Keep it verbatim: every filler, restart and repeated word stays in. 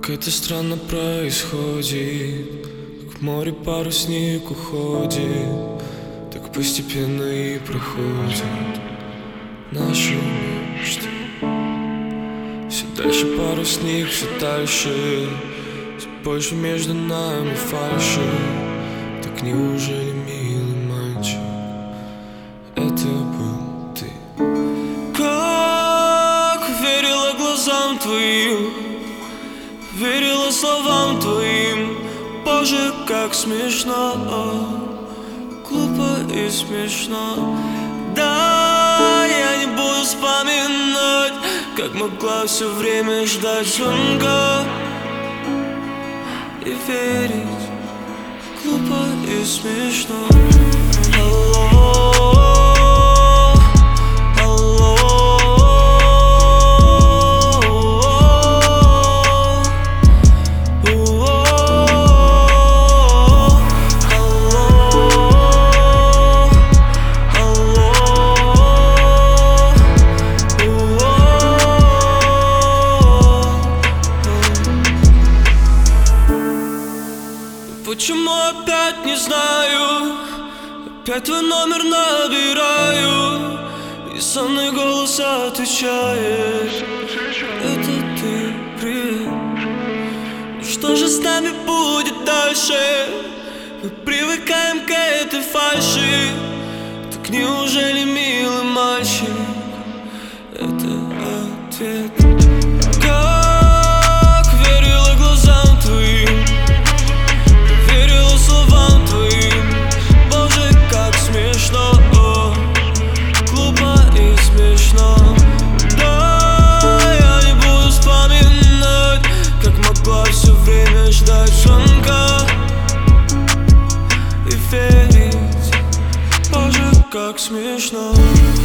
Как это странно происходит, как в море парусник уходит, так постепенно и проходят наши мечты. Все дальше парусник, все дальше, все больше между нами фальши. Так неужели, милый мальчик, это был ты? Как верила глазам твоим, верила словам твоим. Боже, как смешно, глупо и смешно. Да, я не буду вспоминать, как могла все время ждать звонка и верить. Глупо и смешно. Алло. Почему опять не знаю, опять твой номер набираю, и сонный голос отвечает: это ты, привет. Ну что же с нами будет дальше? Мы привыкаем к этой фальши. Так неужели, милый мальчик, это ответ? Как смешно.